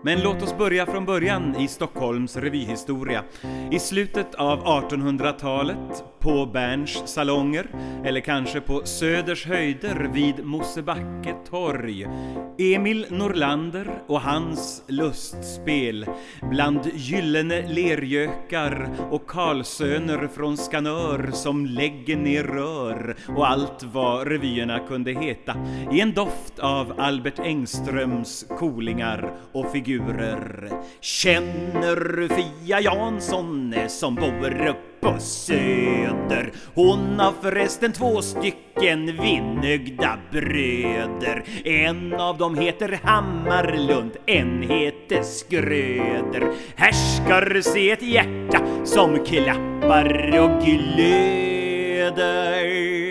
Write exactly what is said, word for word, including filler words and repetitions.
Men låt oss börja från början i Stockholms revyhistoria. I slutet av artonhundratalet på Berns salonger, eller kanske på Söders höjder vid Mosebacke torg. Emil Norlander och hans lustspel bland gyllene lergökar och Karlsöner från Skanör som lägger ner rör och allt vad revyerna kunde heta i en doft av Albert Engströms kolingar och figurer. Känner Fia Jansson som bor upp på Söder? Hon har förresten två stycken vinnögda bröder. En av dem heter Hammarlund, en heter Skröder. Härskar se ett hjärta som klappar och glöder.